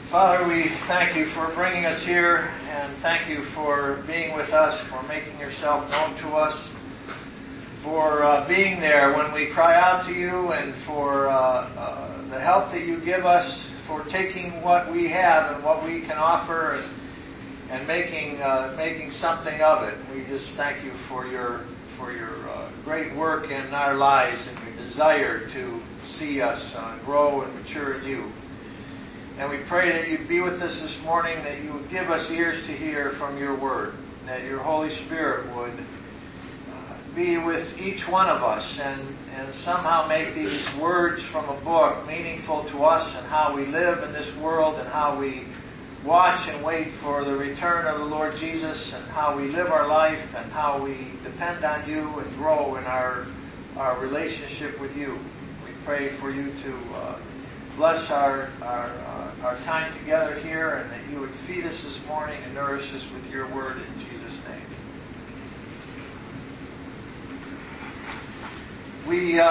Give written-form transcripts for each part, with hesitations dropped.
Father, we thank you for bringing us here, and thank you for being with us, for making yourself known to us, for being there when we cry out to you, and for the help that you give us, for taking what we have and what we can offer and making something of it. We just thank you for your great work in our lives and your desire to see us grow and mature in you. And we pray that you'd be with us this morning, that you would give us ears to hear from your word, that your Holy Spirit would be with each one of us and somehow make these words from a book meaningful to us and how we live in this world and how we watch and wait for the return of the Lord Jesus and how we live our life and how we depend on you and grow in our relationship with you. We pray for you to bless our time together here, and that you would feed us this morning and nourish us with your word in Jesus' name. We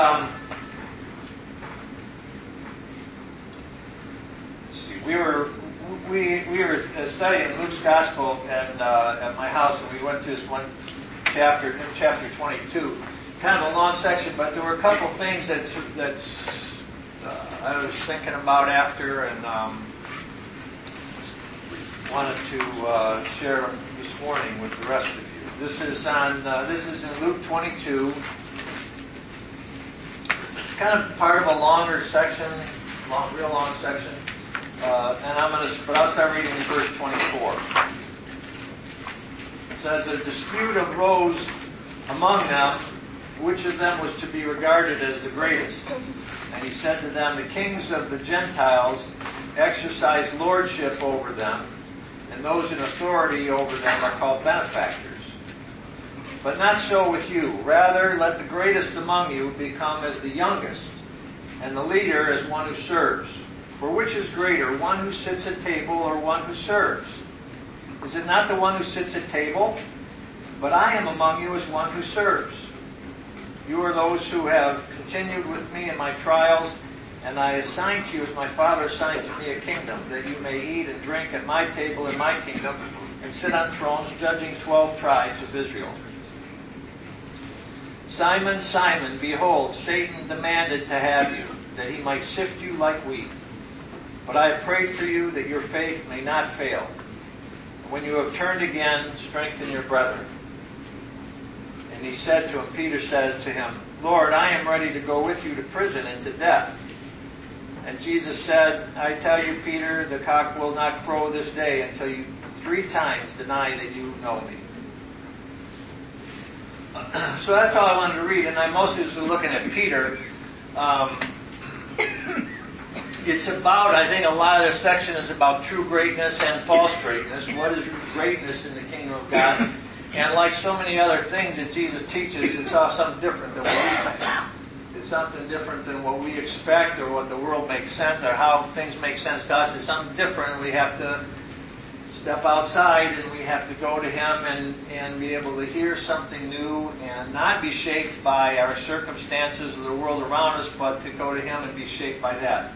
were studying Luke's Gospel at my house, and we went through this one chapter, chapter 22. Kind of a long section, but there were a couple things that's I was thinking about after, and wanted to share them this morning with the rest of you. This is in Luke 22. It's kind of part of a longer section, real long section, and I'll start reading in verse 24. It says, "A dispute arose among them, which of them was to be regarded as the greatest. And he said to them, the kings of the Gentiles exercise lordship over them, and those in authority over them are called benefactors. But not so with you. Rather, let the greatest among you become as the youngest, and the leader as one who serves. For which is greater, one who sits at table or one who serves? Is it not the one who sits at table? But I am among you as one who serves. You are those who have continued with me in my trials, and I assign to you as my Father assigned to me a kingdom, that you may eat and drink at my table in my kingdom, and sit on thrones judging 12 tribes of Israel. Simon, Simon, behold, Satan demanded to have you, that he might sift you like wheat. But I have prayed for you that your faith may not fail. And when you have turned again, strengthen your brethren." And he said to him, Peter said to him, "Lord, I am ready to go with you to prison and to death." And Jesus said, "I tell you, Peter, the cock will not crow this day until you 3 times deny that you know me." So that's all I wanted to read, and I mostly was looking at Peter. It's about, I think a lot of this section is about true greatness and false greatness. What is greatness in the kingdom of God? And like so many other things that Jesus teaches, it's all something different than what we think. It's something different than what we expect or what the world makes sense or how things make sense to us. It's something different, and we have to step outside and we have to go to Him and be able to hear something new and not be shaped by our circumstances or the world around us, but to go to Him and be shaped by that.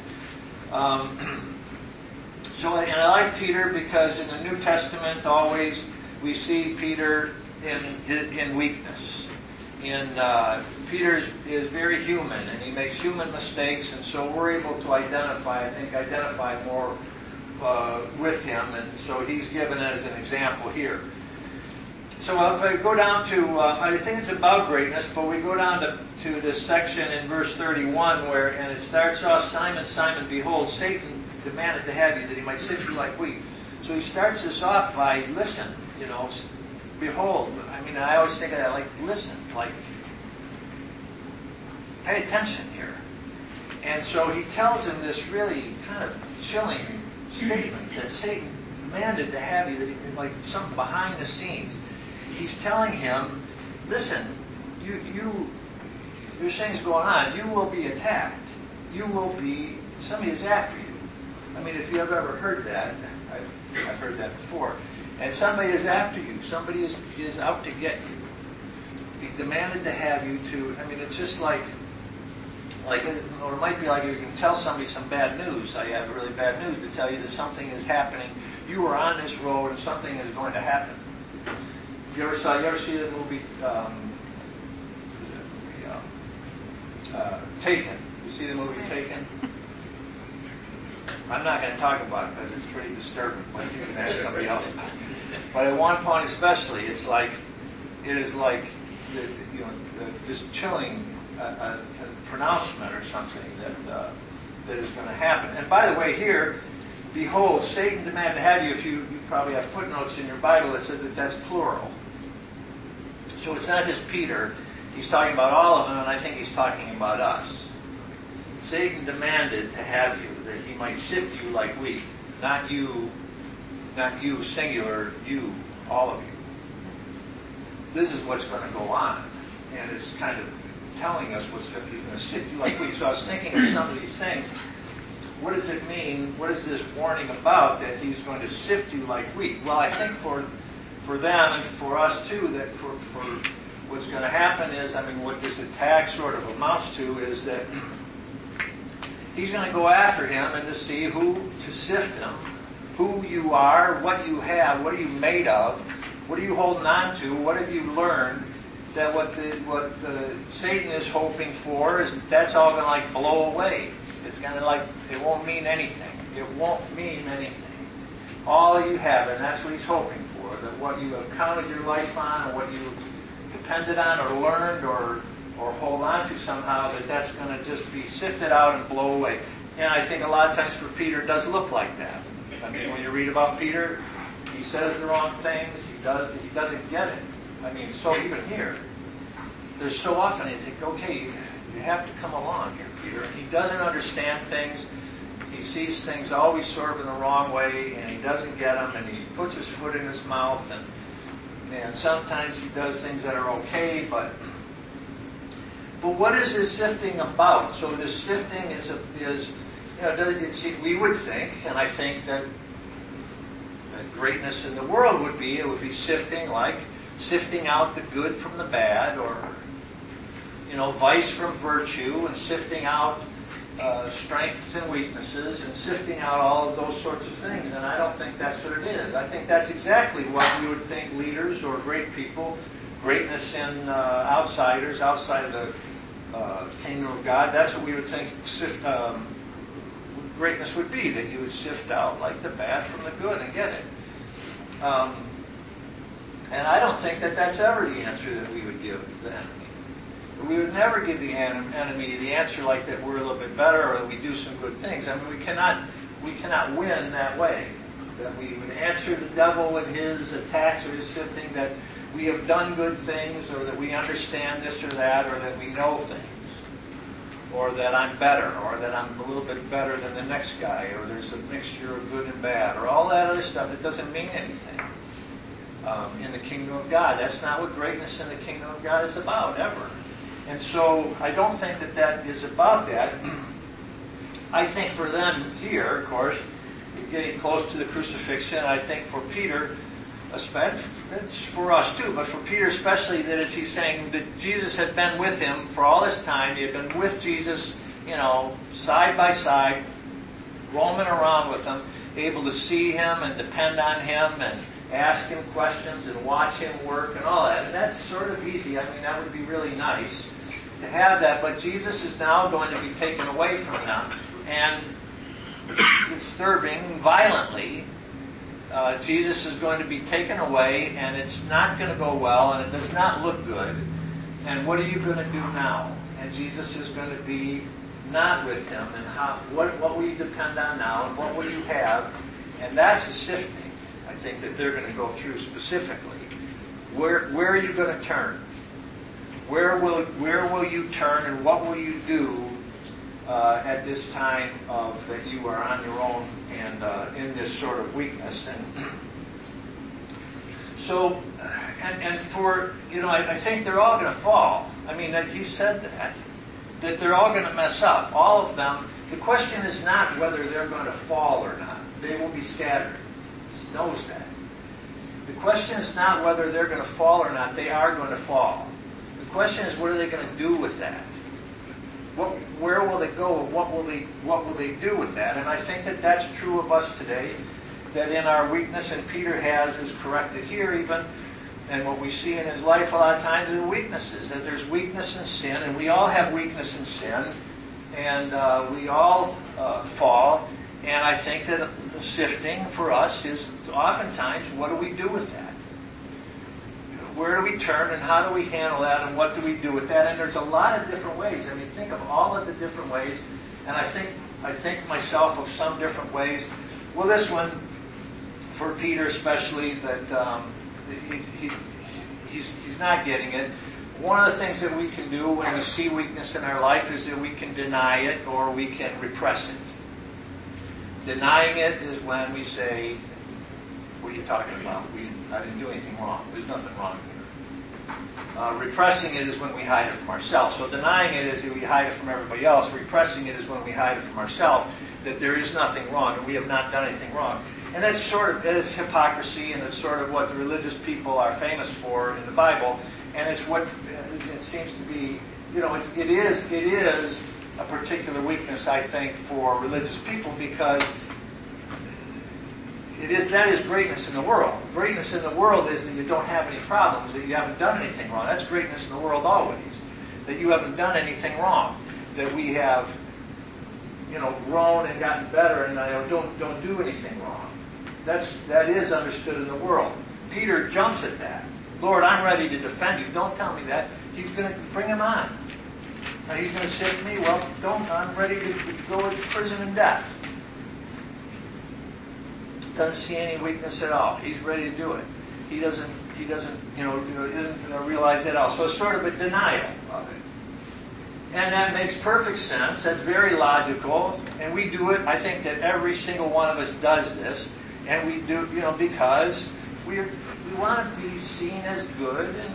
So I like Peter because in the New Testament always we see Peter in weakness. Peter is very human, and he makes human mistakes, and so we're able to identify more with him, and so he's given as an example here. So if I go down to, I think it's about greatness, but we go down to this section in verse 31 and it starts off, "Simon, Simon, behold, Satan demanded to have you, that he might sift you like wheat." So he starts this off by, listen, behold. I always think of that like, listen, like, pay attention here. And so he tells him this really kind of chilling statement that Satan demanded to have you, that he, like something behind the scenes. He's telling him, listen, there's things going on. You will be attacked. Somebody is after you. If you have ever heard that, I've heard that before. And somebody is after you. Somebody is out to get you. He demanded to have you to, it's just like, Like, or it might be like you can tell somebody some bad news. I have really bad news to tell you that something is happening. You are on this road and something is going to happen. You ever see the movie Taken? You see the movie Taken? I'm not going to talk about it because it's pretty disturbing, but you can ask somebody else. But at one point especially, it is like this chilling pronouncement or something that is going to happen. And by the way, here, behold, Satan demanded to have you. If you probably have footnotes in your Bible that said that that's plural. So it's not just Peter. He's talking about all of them, and I think he's talking about us. Satan demanded to have you, that he might sift you like wheat. Not you, singular, you, all of you. This is what's going to go on. And it's kind of telling us he's going to sift you like wheat. So I was thinking of some of these things. What does it mean? What is this warning about, that he's going to sift you like wheat? Well, I think for them and for us too, that for what's going to happen is, what this attack sort of amounts to is that he's going to go after him and to see to sift him, who you are, what you have, what are you made of, what are you holding on to, what have you learned, that what Satan is hoping for is that's all going to blow away. It's going to it won't mean anything. It won't mean anything. All you have, and that's what he's hoping for, that what you have counted your life on, or what you depended on, or learned, or hold on to somehow, that's going to just be sifted out and blow away. And I think a lot of times for Peter it does look like that. When you read about Peter, he says the wrong things, he doesn't get it. So even here, there's so often you think, okay, you have to come along here, Peter. And he doesn't understand things. He sees things always sort of in the wrong way, and he doesn't get them, and he puts his foot in his mouth, and sometimes he does things that are okay, but what is this sifting about? So this sifting we would think, and I think that greatness in the world would be sifting, like sifting out the good from the bad, or vice from virtue, and sifting out strengths and weaknesses, and sifting out all of those sorts of things. And I don't think that's what it is. I think that's exactly what we would think leaders or great people, greatness in outsiders, outside of the kingdom of God, that's what we would think greatness would be, that you would sift out like the bad from the good and get it. And I don't think that that's ever the answer that we would give the enemy. We would never give the enemy the answer like that we're a little bit better, or that we do some good things. We cannot win that way. That we would answer the devil and his attacks or his sifting, that we have done good things, or that we understand this or that, or that we know things, or that I'm better, or that I'm a little bit better than the next guy, or there's a mixture of good and bad, or all that other stuff that doesn't mean anything in the kingdom of God. That's not what greatness in the kingdom of God is about, ever. And so I don't think that is about that. I think for them here, of course, getting close to the crucifixion, I think for Peter, it's for us too, but for Peter especially, that he's saying that Jesus had been with him for all this time. He had been with Jesus, side by side, roaming around with him, able to see him and depend on him and ask him questions and watch him work and all that. And that's sort of easy. That would be really nice to have that. But Jesus is now going to be taken away from them, and disturbing violently. Jesus is going to be taken away, and it's not going to go well, and it does not look good. And what are you going to do now? And Jesus is going to be not with him, and what will you depend on now, and what will you have? And that's the sifting, I think, that they're going to go through specifically. Where are you going to turn? Where will you turn, and what will you do at this time that you are on your own and in this sort of weakness? And so, and for, I think they're all going to fall. He said that they're all going to mess up, all of them. The question is not whether they're going to fall or not. They will be scattered. He knows that. The question is not whether they're going to fall or not. They are going to fall. The question is, what are they going to do with that? where will they go? What will they do with that? And I think that that's true of us today. That in our weakness, and Peter is corrected here even, and what we see in his life a lot of times is weaknesses. That there's weakness in sin, and we all have weakness in sin, and we all fall. And I think that the sifting for us is oftentimes, what do we do with that? Where do we turn, and how do we handle that, and what do we do with that? And there's a lot of different ways. I mean, think of all of the different ways, and I think myself of some different ways. Well, this one, for Peter especially, that he's not getting it. One of the things that we can do when we see weakness in our life is that we can deny it or we can repress it. Denying it is when we say, what are you talking about? I didn't do anything wrong. There's nothing wrong here. Repressing it is when we hide it from ourselves. So denying it is that we hide it from everybody else. Repressing it is when we hide it from ourselves, that there is nothing wrong and we have not done anything wrong. And that's it is hypocrisy, and it's sort of what the religious people are famous for in the Bible. And it's what it seems to be, it is a particular weakness, I think, for religious people, because that is greatness in the world. Greatness in the world is that you don't have any problems, that you haven't done anything wrong. That's greatness in the world always. That you haven't done anything wrong. That we have, grown and gotten better, and don't do anything wrong. That is understood in the world. Peter jumps at that. Lord, I'm ready to defend you. Don't tell me that. He's going to bring him on. Now he's going to say to me, well, I'm ready to go to prison and death. Doesn't see any weakness at all. He's ready to do it. He doesn't isn't going to realize that at all. So it's sort of a denial of it. And that makes perfect sense. That's very logical. And we do it. I think that every single one of us does this. And we do, because we want to be seen as good, and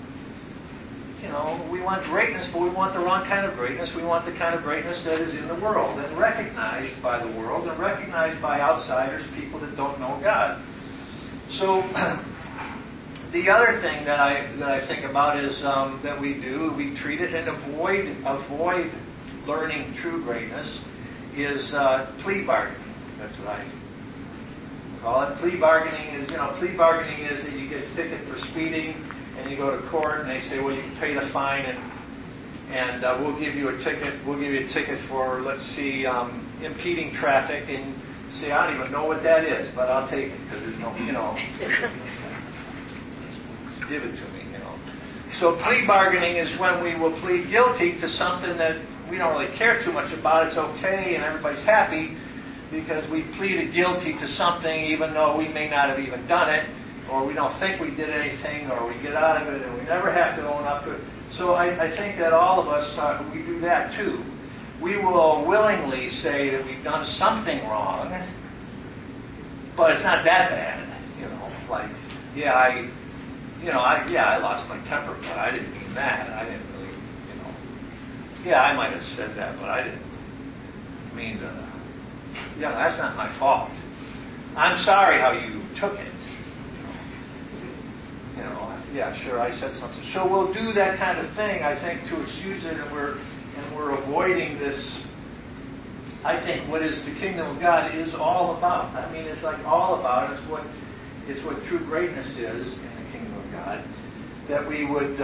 we want greatness, but we want the wrong kind of greatness. We want the kind of greatness that is in the world and recognized by the world and recognized by outsiders, people that don't know God. So the other thing that I think about is that we treat it and avoid learning true greatness is plea bargaining. That's what I call it. Plea bargaining is that you get a ticket for speeding, and you go to court, and they say, well, you can pay the fine, and we'll give you a ticket. We'll give you a ticket for, let's see, impeding traffic, and you say, I don't even know what that is, but I'll take it because there's no, give it to me, So plea bargaining is when we will plead guilty to something that we don't really care too much about. It's okay, and everybody's happy, because we pleaded guilty to something even though we may not have even done it, or we don't think we did anything, or we get out of it and we never have to own up to it. So I think that all of us, we do that too. We will willingly say that we've done something wrong, but it's not that bad. I lost my temper, but I didn't mean that. I didn't really, I might have said that, but I didn't mean to. That's not my fault. I'm sorry how you took it. Sure, I said something. So we'll do that kind of thing, I think, to excuse it, and we're avoiding this. I think what is the kingdom of God is all about. I mean, it's like all about. It's what true greatness is in the kingdom of God. That we would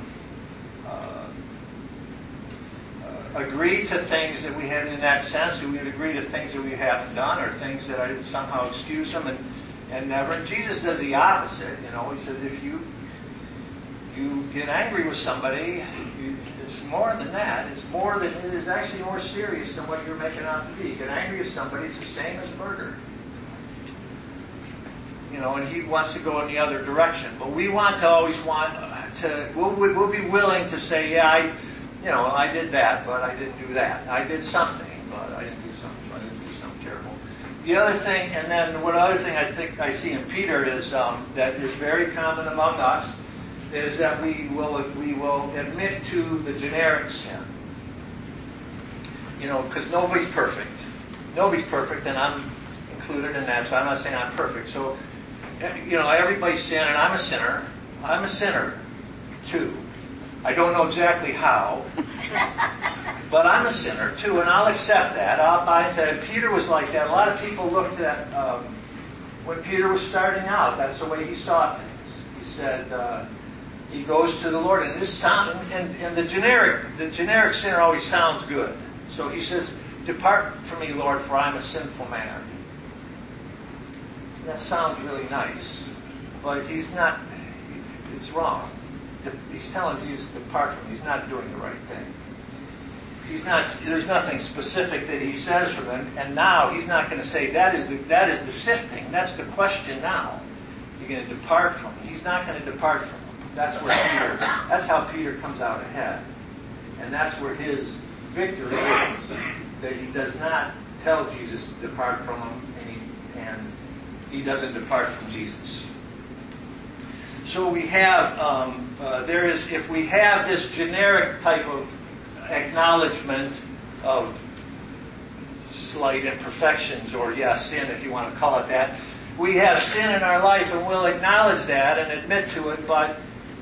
agree to things that we had in that sense. We would agree to things that we haven't done, or things that I somehow excuse them and never. And Jesus does the opposite. He says if you get angry with somebody, it's more than that. It is actually more serious than what you're making out to be. You get angry with somebody, it's the same as murder. And he wants to go in the other direction. But we want to we'll be willing to say, I did that, but I didn't do that. I did something, but I didn't do something terrible. The other thing, and then one other thing I think I see in Peter is that is very common among us, is that we will admit to the generic sin. Because nobody's perfect. Nobody's perfect, and I'm included in that, so I'm not saying I'm perfect. So, everybody's sin, and I'm a sinner. I'm a sinner, too. I don't know exactly how, but I'm a sinner too, and I'll accept that. I'll buy into it. Peter was like that. A lot of people looked at when Peter was starting out. That's the way he saw things. He said he goes to the Lord, and this sound and the generic sinner always sounds good. So he says, "Depart from me, Lord, for I'm a sinful man." That sounds really nice, but he's not. It's wrong. He's telling Jesus to depart from him. He's not doing the right thing. He's not. There's nothing specific that he says for them, and now he's not going to say that is the sifting. That's the question now. You're going to depart from him. He's not going to depart from him. That's where Peter. That's how Peter comes out ahead, and that's where his victory is. That he does not tell Jesus to depart from him, and he doesn't depart from Jesus. So we have if we have this generic type of acknowledgement of slight imperfections, or sin, if you want to call it that, we have sin in our life, and we'll acknowledge that and admit to it, but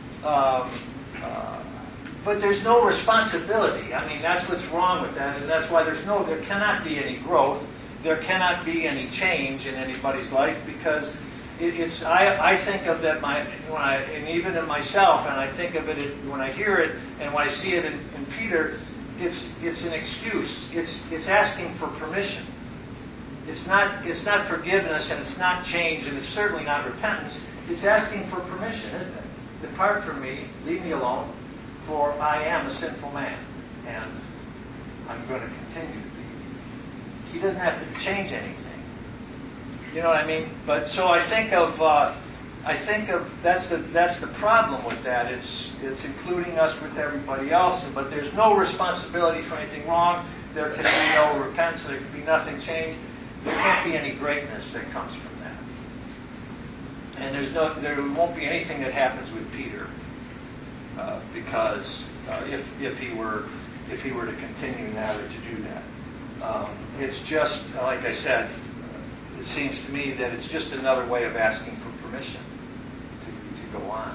there's no responsibility. I mean, that's what's wrong with that, and that's why there cannot be any growth, there cannot be any change in anybody's life, because I think of that and even in myself, and I think of it when I hear it and when I see it in Peter, it's an excuse. It's asking for permission. It's not forgiveness, and it's not change, and it's certainly not repentance. It's asking for permission, isn't it? Depart from me, leave me alone, for I am a sinful man, and I'm going to continue to be. He doesn't have to change anything. You know what I mean? But so I think of that's the problem with that. It's including us with everybody else, but there's no responsibility for anything wrong. There can be no repentance. There can be nothing changed. There can't be any greatness that comes from that. And there won't be anything that happens with Peter because if he were to continue that or to do that, it's just like I said. It seems to me that it's just another way of asking for permission to go on.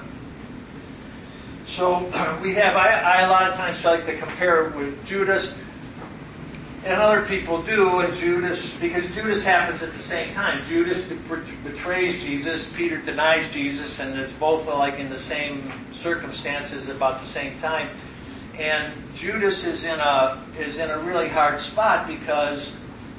So we have, I a lot of times like to compare with Judas, and other people do, and Judas, because Judas happens at the same time. Judas betrays Jesus, Peter denies Jesus, and it's both like in the same circumstances about the same time. And Judas is in a really hard spot because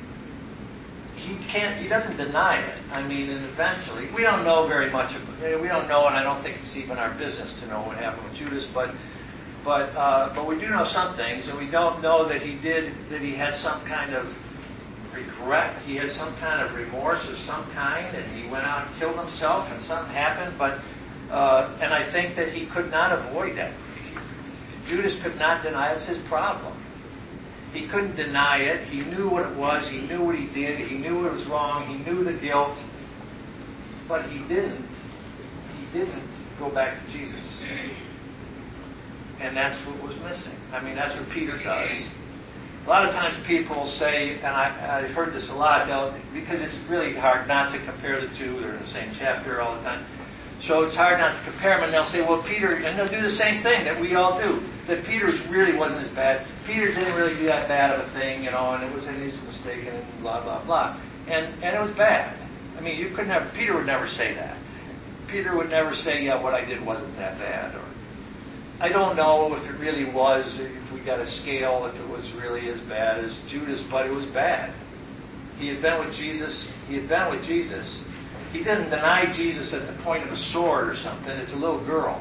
he doesn't deny it. I mean, and eventually, we don't know very much of it. We don't know, and I don't think it's even our business to know what happened with Judas, but we do know some things, and we don't know that he had some kind of regret, he had some kind of remorse of some kind, and he went out and killed himself, and something happened, and I think that he could not avoid that. Judas could not deny it's his problem. He couldn't deny it. He knew what it was. He knew what he did. He knew it was wrong. He knew the guilt. But he didn't go back to Jesus. And that's what was missing. I mean, that's what Peter does. A lot of times people say, and I've heard this a lot, because it's really hard not to compare the two. They're in the same chapter all the time. So it's hard not to compare them, and they'll say, well, Peter, and they'll do the same thing that we all do, that Peter really wasn't as bad. Peter didn't really do that bad of a thing, and it was an easy mistake, and blah, blah, blah. And it was bad. I mean, Peter would never say that. Peter would never say, yeah, what I did wasn't that bad, or I don't know if it really was, if we got a scale, if it was really as bad as Judas, but it was bad. He had been with Jesus. He didn't deny Jesus at the point of a sword or something. It's a little girl.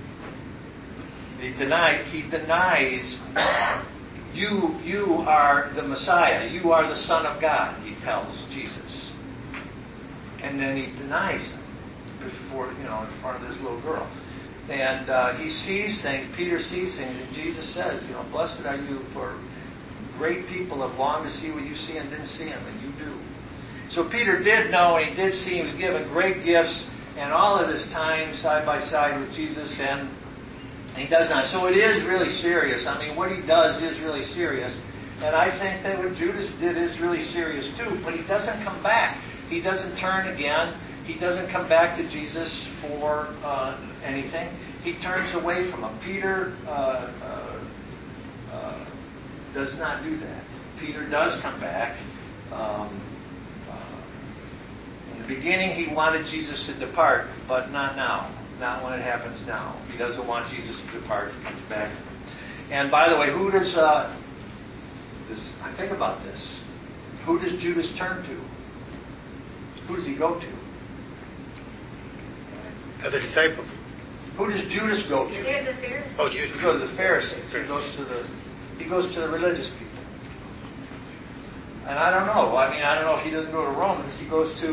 He denies, you are the Messiah. You are the Son of God, he tells Jesus. And then he denies him before, in front of this little girl. And he sees things, Peter sees things, and Jesus says, blessed are you, for great people have longed to see what you see and didn't see him, and you do. So Peter did know, and he did see, he was given great gifts, and all of his time side by side with Jesus, and he does not. So it is really serious. I mean, what he does is really serious. And I think that what Judas did is really serious too, but he doesn't come back. He doesn't turn again. He doesn't come back to Jesus for anything. He turns away from him. Peter does not do that. Peter does come back. In the beginning, he wanted Jesus to depart, but not now. Not when it happens now. He doesn't want Jesus to depart. He comes back. And by the way, who does... I think about this. Who does Judas turn to? Who does he go to? Other disciples. Who does Judas go to? The Pharisees. Oh, Judas. He goes to the Pharisees. He goes to the religious people. And I don't know. I don't know if he doesn't go to Romans. He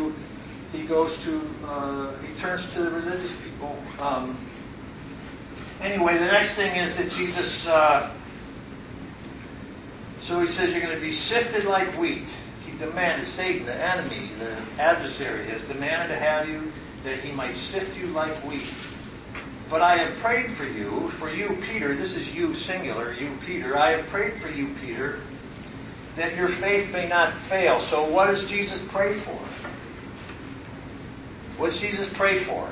turns to the religious people. Anyway, the next thing is that Jesus, so he says you're going to be sifted like wheat. He demanded, Satan, the enemy, the adversary, has demanded to have you that he might sift you like wheat. But I have prayed for you, Peter, this is you, singular, you, Peter. I have prayed for you, Peter, that your faith may not fail. So what does Jesus pray for? What does Jesus pray for?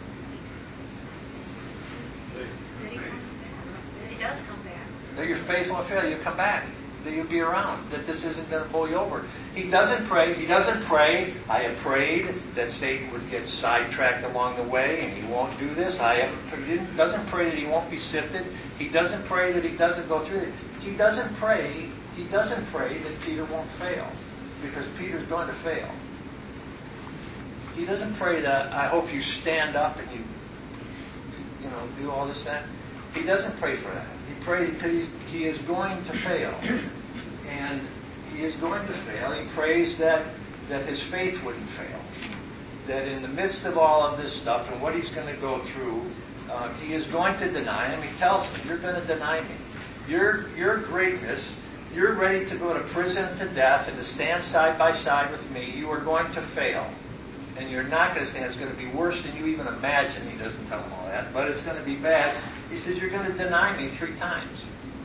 That he does come back. That your faith won't fail. You'll come back. That you'll be around. That this isn't going to pull you over. He doesn't pray. I have prayed that Satan would get sidetracked along the way and he won't do this. He doesn't pray that he won't be sifted. He doesn't pray that he doesn't go through it. He doesn't pray that Peter won't fail. Because Peter's going to fail. He doesn't pray that I hope you stand up and you do all this, that. He doesn't pray for that. He prays because he is going to fail. And he is going to fail. He prays that his faith wouldn't fail. That in the midst of all of this stuff and what he's going to go through, he is going to deny him. He tells him, you're going to deny me. Your greatness, you're ready to go to prison to death and to stand side by side with me. You are going to fail. And you're not going to stand. It's going to be worse than you even imagine. He doesn't tell him all that. But it's going to be bad. He says, you're going to deny me 3 times.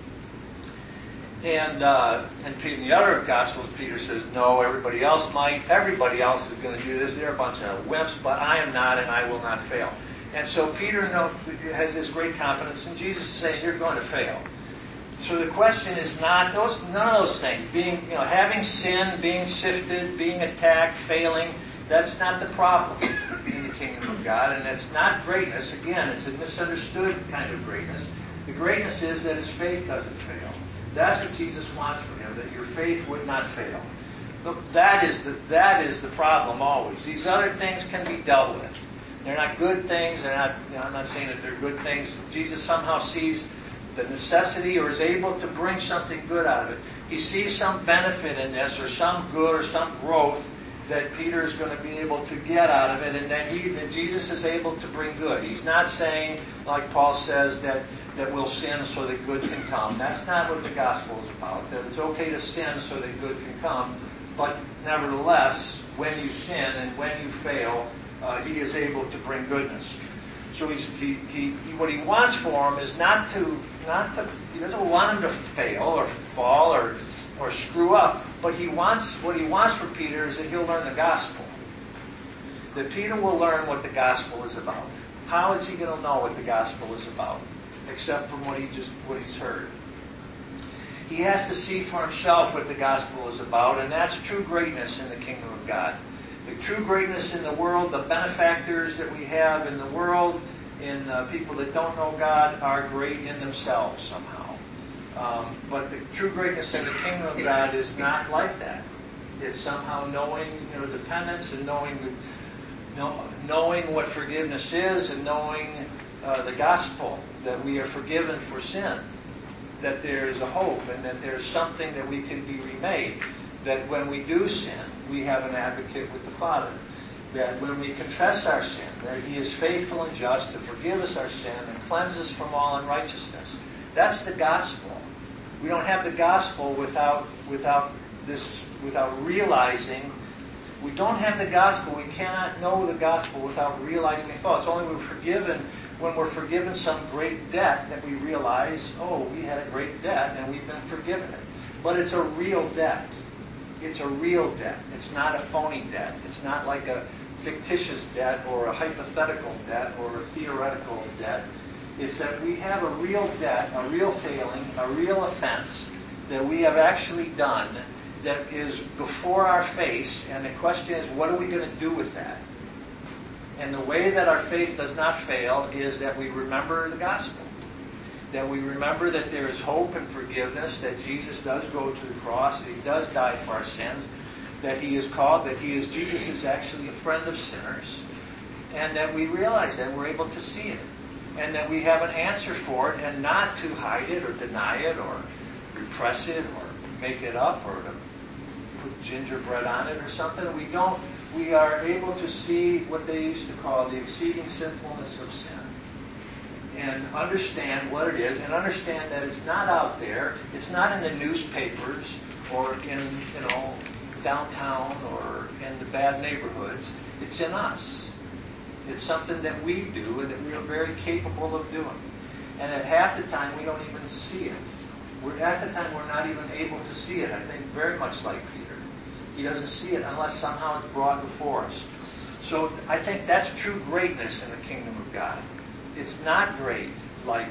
And in the other Gospels, Peter says, no, everybody else might. Everybody else is going to do this. They're a bunch of wimps, but I am not, and I will not fail. And so Peter has this great confidence, and Jesus is saying, you're going to fail. So the question is none of those things. Having sin, being sifted, being attacked, failing, that's not the problem in the kingdom of God, and it's not greatness. Again, it's a misunderstood kind of greatness. The greatness is that his faith doesn't fail. That's what Jesus wants for him, that your faith would not fail. Look, that is the problem always. These other things can be dealt with. They're not good things. I'm not saying that they're good things. Jesus somehow sees the necessity or is able to bring something good out of it. He sees some benefit in this or some good or some growth that Peter is going to be able to get out of it, and that Jesus is able to bring good. He's not saying, like Paul says, that we'll sin so that good can come. That's not what the gospel is about. That it's okay to sin so that good can come, but nevertheless, when you sin and when you fail, he is able to bring goodness. So what he wants for him is not to. He doesn't want him to fail or fall or screw up. But what he wants for Peter is that he'll learn the gospel. That Peter will learn what the gospel is about. How is he going to know what the gospel is about? Except from what he's heard. He has to see for himself what the gospel is about, and that's true greatness in the kingdom of God. The true greatness in the world, the benefactors that we have in the world, in people that don't know God, are great in themselves somehow. But the true greatness in the kingdom of God is not like that. It's somehow knowing, dependence and knowing what forgiveness is and knowing the gospel, that we are forgiven for sin, that there is a hope and that there's something that we can be remade, that when we do sin, we have an advocate with the Father, that when we confess our sin, that he is faithful and just to forgive us our sin and cleanse us from all unrighteousness. That's the gospel. We don't have the gospel without realizing. We don't have the gospel. We cannot know the gospel without realizing it. It's only when we're forgiven some great debt that we realize, we had a great debt and we've been forgiven it. But it's a real debt. It's a real debt. It's not a phony debt. It's not like a fictitious debt or a hypothetical debt or a theoretical debt. It's that we have a real debt, a real failing, a real offense that we have actually done that is before our face, and the question is, what are we going to do with that? And the way that our faith does not fail is that we remember the gospel. That we remember that there is hope and forgiveness, that Jesus does go to the cross, that He does die for our sins, that He is called, that Jesus is actually a friend of sinners, and that we realize that we're able to see it, and that we have an answer for it, and not to hide it or deny it or repress it or make it up or to put gingerbread on it or something. We are able to see what they used to call the exceeding sinfulness of sin and understand what it is and understand that it's not out there, it's not in the newspapers or in, downtown or in the bad neighborhoods. It's in us. It's something that we do and that we are very capable of doing. And at half the time we don't even see it. At the time we're not even able to see it. I think very much like Peter. He doesn't see it unless somehow it's brought before us. So I think that's true greatness in the kingdom of God. It's not great like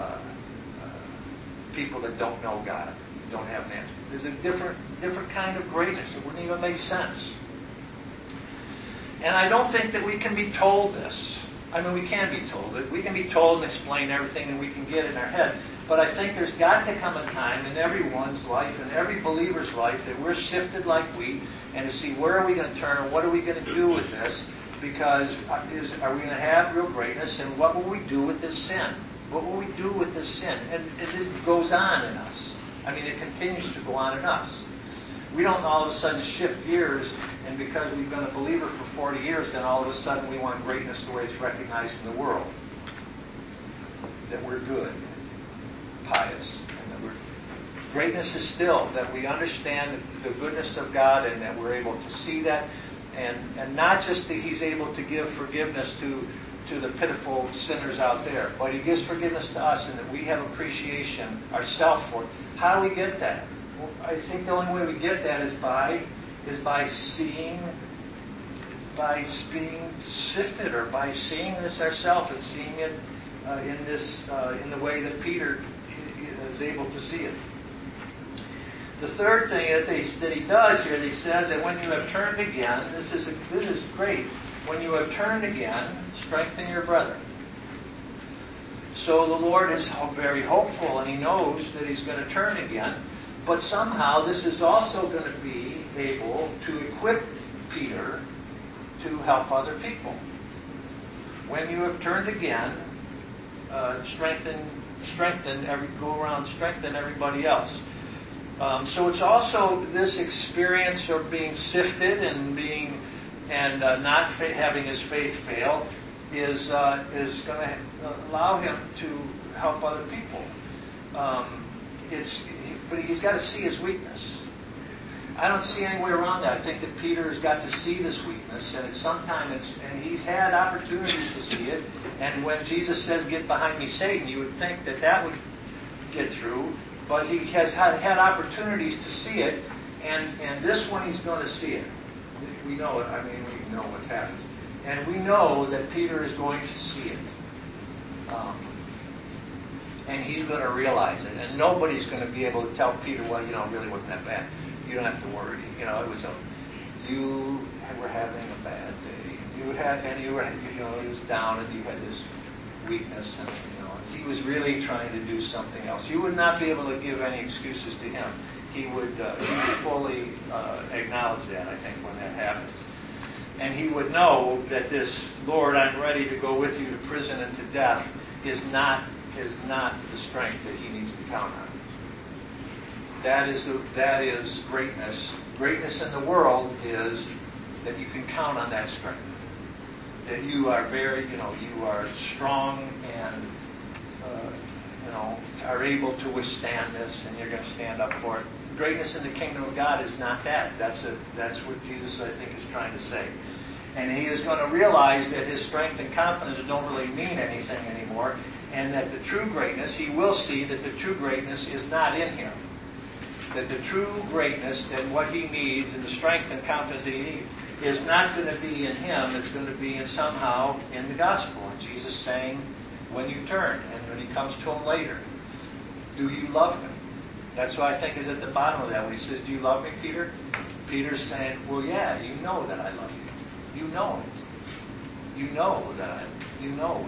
people that don't know God, don't have an answer. There's a different kind of greatness. It wouldn't even make sense. And I don't think that we can be told this. I mean, we can be told it. We can be told and explain everything and we can get in our head. But I think there's got to come a time in everyone's life, in every believer's life, that we're sifted like wheat and to see where are we going to turn and what are we going to do with this. Because are we going to have real greatness, and what will we do with this sin? What will we do with this sin? And this goes on in us. I mean, it continues to go on in us. We don't all of a sudden shift gears, and because we've been a believer for 40 years, then all of a sudden we want greatness the way it's recognized in the world. That we're good, pious, and that greatness is still that we understand the goodness of God and that we're able to see that. And not just that He's able to give forgiveness to the pitiful sinners out there, but He gives forgiveness to us and that we have appreciation ourselves for it. How do we get that? Well, I think the only way we get that is by seeing, by being sifted, or by seeing this ourselves and seeing it in the way that Peter is able to see it. The third thing that he does here, he says that when you have turned again, this is great. When you have turned again, strengthen your brethren. So the Lord is very hopeful, and He knows that He's going to turn again. But somehow this is also going to be able to equip Peter to help other people. When you have turned again, strengthen everybody else. So it's also this experience of being sifted and not having his faith fail is going to allow him to help other people. But he's got to see his weakness. I don't see any way around that. I think that Peter has got to see this weakness, and he's had opportunities to see it. And when Jesus says, "Get behind me, Satan," you would think that would get through. But he has had opportunities to see it, and this one he's going to see it. We know it. I mean, we know what's happened. And we know that Peter is going to see it. And he's going to realize it. And nobody's going to be able to tell Peter, well, it really wasn't that bad. You don't have to worry. You were having a bad day. He was down, and you had this weakness, and he was really trying to do something else. You would not be able to give any excuses to him. He would fully acknowledge that, I think, when that happens. And he would know that this, "Lord, I'm ready to go with you to prison and to death," is not the strength that he needs to count on. That is greatness. Greatness in the world is that you can count on that strength. That you are you are strong and are able to withstand this, and you're going to stand up for it. Greatness in the kingdom of God is not that. That's what Jesus, I think, is trying to say. And he is going to realize that his strength and confidence don't really mean anything anymore, and that the true greatness, he will see that the true greatness is not in him. That the true greatness and what he needs and the strength and confidence that he needs is not going to be in him. It's going to be somehow in the gospel. And Jesus saying, when you turn, and when he comes to him later, do you love him? That's what I think is at the bottom of that. When he says, do you love me, Peter? Peter's saying, well, yeah, you know that I love you. You know it. You know that I love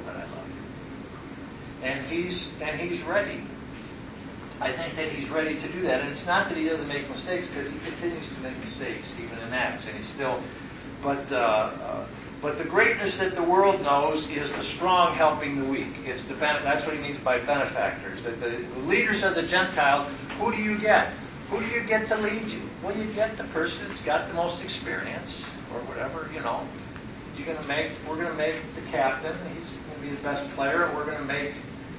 you. And he's ready. I think that he's ready to do that. And it's not that he doesn't make mistakes, because he continues to make mistakes, even in Acts. And he's still, but the greatness that the world knows is the strong helping the weak. It's that's what he means by benefactors. That the leaders of the Gentiles, who do you get? Who do you get to lead you? Well, you get the person that's got the most experience, or whatever, we're going to make the captain. He's going to be his best player. We're going to make,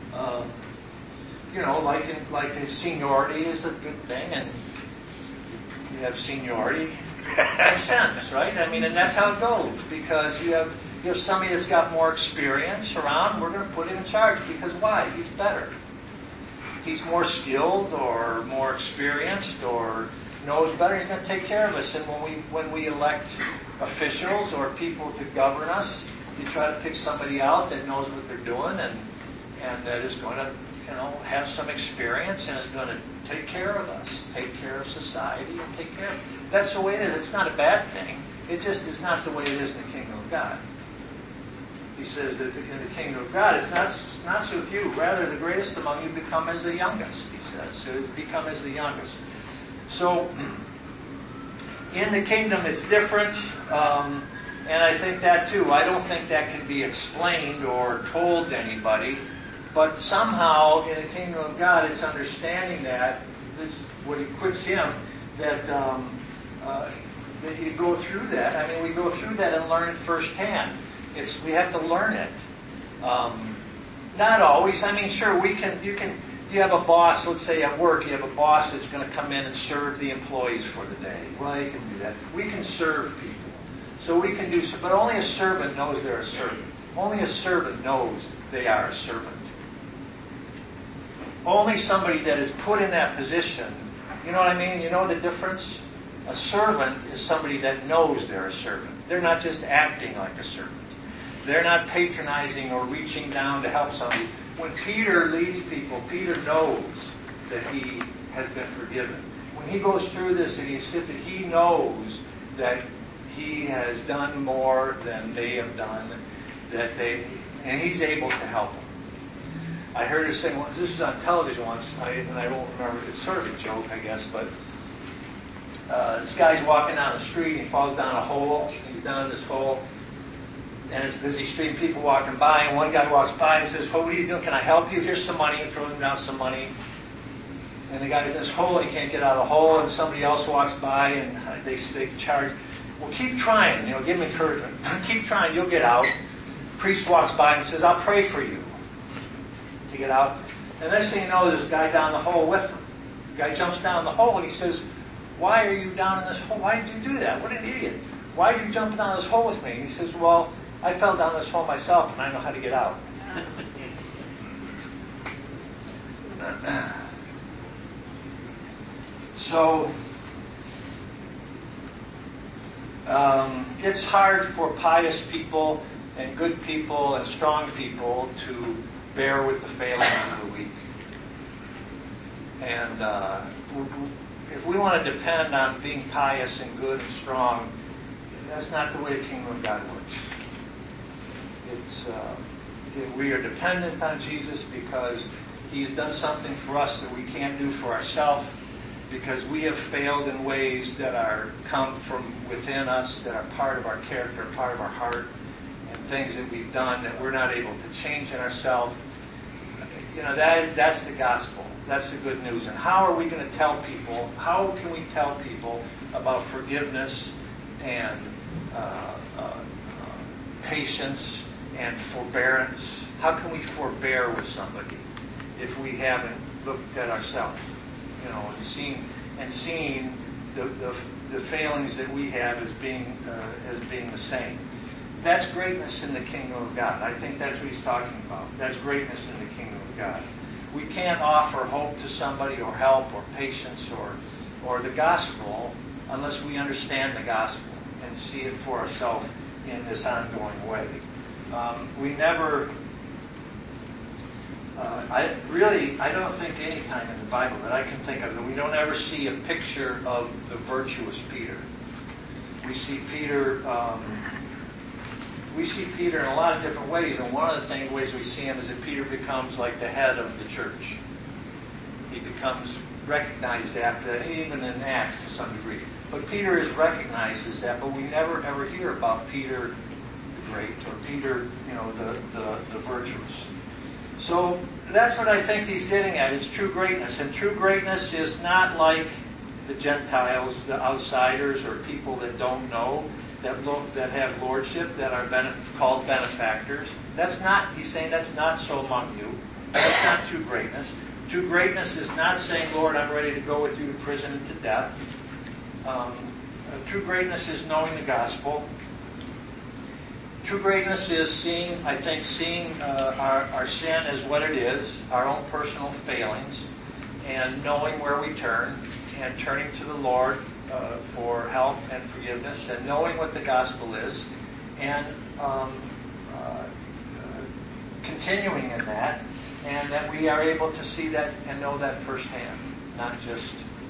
like his seniority is a good thing, and you have seniority. Makes sense, right? I mean, and that's how it goes, because you have somebody that's got more experience around. We're going to put him in charge, because why? He's better. He's more skilled, or more experienced, or knows better. He's going to take care of us. And when we elect officials or people to govern us, you try to pick somebody out that knows what they're doing and that is going to have some experience and is going to take care of us, take care of society, and take care of. That's the way it is. It's not a bad thing. It just is not the way it is in the kingdom of God. He says that in the kingdom of God, it's not so with you. Rather, the greatest among you become as the youngest, he says. So it's become as the youngest. So, in the kingdom, it's different. And I think that too. I don't think that can be explained or told to anybody. But somehow, in the kingdom of God, it's understanding that, this is what equips him, that you go through that. I mean, we go through that and learn it firsthand. We have to learn it. Not always. I mean, sure, you have a boss, let's say at work, you have a boss that's going to come in and serve the employees for the day. Well, you can do that. We can serve people. So we can do so, but only a servant knows they're a servant. Only a servant knows they are a servant. Only somebody that is put in that position, you know what I mean? You know the difference? A servant is somebody that knows they're a servant. They're not just acting like a servant. They're not patronizing or reaching down to help somebody. When Peter leads people, Peter knows that he has been forgiven. When he goes through this and he knows that he has done more than they have done, and he's able to help them. I heard this thing once. This was on television once, and I won't remember. It's sort of a joke, I guess, but this guy's walking down the street. He falls down a hole. He's down in this hole, and it's a busy street. People walking by, and one guy walks by and says, "What are you doing? Can I help you? Here's some money." And throws him down some money. And the guy's in this hole. He can't get out of the hole, and somebody else walks by, and they charge. Well, keep trying. Give him encouragement. Keep trying. You'll get out. Priest walks by and says, "I'll pray for you to get out." And next thing you know, there's a guy down the hole with him. The guy jumps down the hole and he says, "Why are you down in this hole? Why did you do that? What an idiot. Why did you jump down this hole with me?" And he says, "Well, I fell down this hole myself and I know how to get out." So, it's hard for pious people and good people and strong people to bear with the failings of the weak. And if we want to depend on being pious and good and strong, that's not the way the kingdom of God works. We are dependent on Jesus because He's done something for us that we can't do for ourselves, because we have failed in ways that come from within us, that are part of our character, part of our heart, and things that we've done that we're not able to change in ourselves. That's the gospel. That's the good news. And how are we going to tell people? How can we tell people about forgiveness and patience and forbearance? How can we forbear with somebody if we haven't looked at ourselves, and seen the failings that we have as being the same? That's greatness in the kingdom of God. I think that's what he's talking about. That's greatness in the kingdom of God. We can't offer hope to somebody or help or patience or the gospel unless we understand the gospel. and see it for ourselves in this ongoing way. We never, I don't think any time in the Bible that I can think of that we don't ever see a picture of the virtuous Peter. We see Peter in a lot of different ways, and one of the ways we see him is that Peter becomes like the head of the church. He becomes recognized after that, even in Acts to some degree. But Peter is recognized as that, but we never ever hear about Peter the Great or Peter, the virtuous. So that's what I think he's getting at. It's true greatness. And true greatness is not like the Gentiles, the outsiders, or people that don't know, that have lordship, that are called benefactors. That's not, he's saying that's not so among you. That's not true greatness. True greatness is not saying, Lord, I'm ready to go with you to prison and to death. True greatness is knowing the gospel. True greatness is seeing our sin as what it is, our own personal failings, and knowing where we turn, and turning to the Lord for help and forgiveness, and knowing what the gospel is, and continuing in that, and that we are able to see that and know that firsthand, not just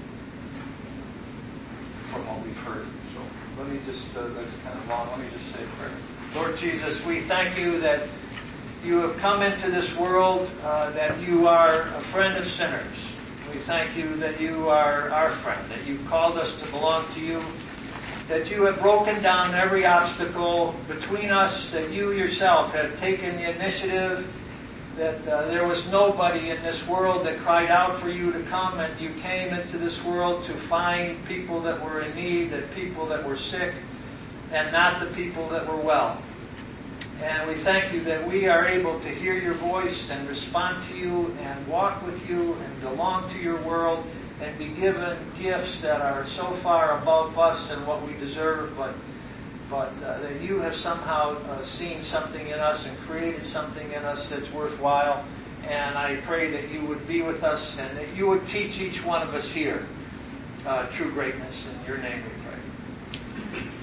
from what we've heard. So let me just, that's kind of long, let me just say a prayer. Lord Jesus, we thank you that you have come into this world, that you are a friend of sinners. We thank you that you are our friend, that you've called us to belong to you, that you have broken down every obstacle between us, that you yourself have taken the initiative, that there was nobody in this world that cried out for you to come, and you came into this world to find people that were in need, that people that were sick, and not the people that were well. And we thank you that we are able to hear your voice and respond to you and walk with you and belong to your world and be given gifts that are so far above us and what we deserve, but that you have somehow seen something in us and created something in us that's worthwhile. And I pray that you would be with us and that you would teach each one of us here true greatness. In your name we pray.